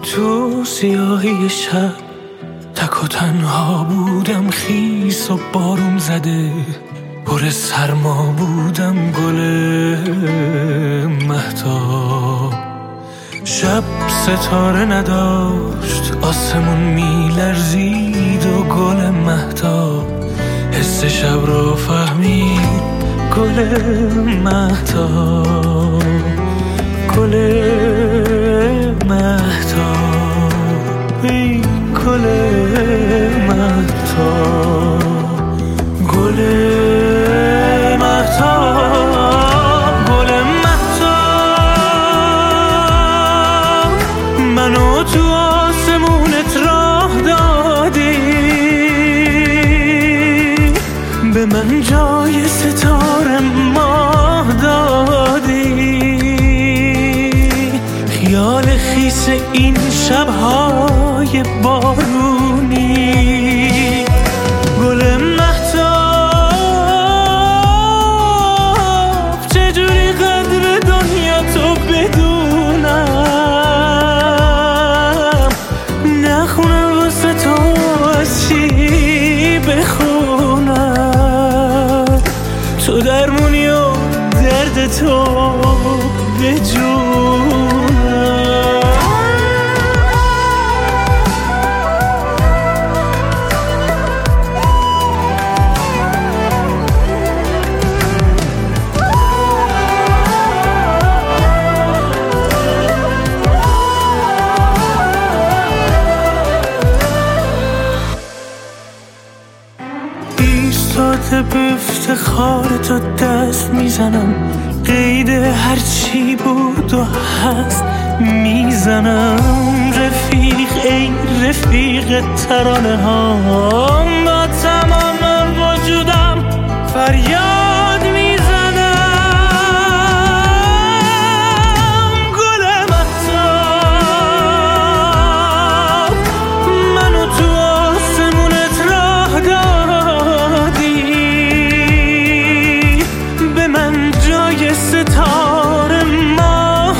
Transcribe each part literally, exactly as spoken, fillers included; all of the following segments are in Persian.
تو سیاهی شب تک و تنها بودم، خیس و بارون زده پر سرما بودم، گل مهتاب. شب ستاره نداشت، آسمون میلرزید و گل مهتاب حس شب رو فهمید، گل مهتاب، گل مهتاب، ای گل مهتاب، گل مهتاب، گل مهتاب. منو تو آسمونت راه دادی، به من جای ستاره ماه دادی. خیال خیس این شب‌های بارونی، گل مهتاب. چجوری قدر دنیا تو بدونم، نخونم واسه تو از چی بخونم. تو درمونی و درد تو به جونم. ایستاده به افتخار تو دست میزنم، قید هرچی بود و هست میزنم. رفیق ای رفیق ترانه ها، با تمام وجودم فریاد میزنم. گل مهتاب، منو تو آسمونت راه دادی، به من جای ستاره ماه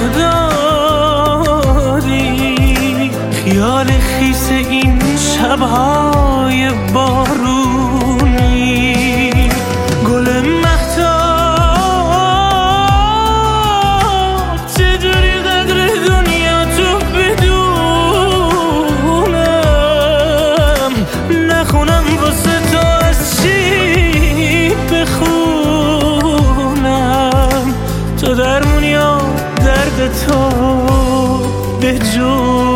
دادی. خیال خیس این شب‌های بارونی، گل مهتاب. چجوری قدر دنیا تو بدونم، نخونم واسه تو از چی بخونم. تو درمونی و درد تو به جون.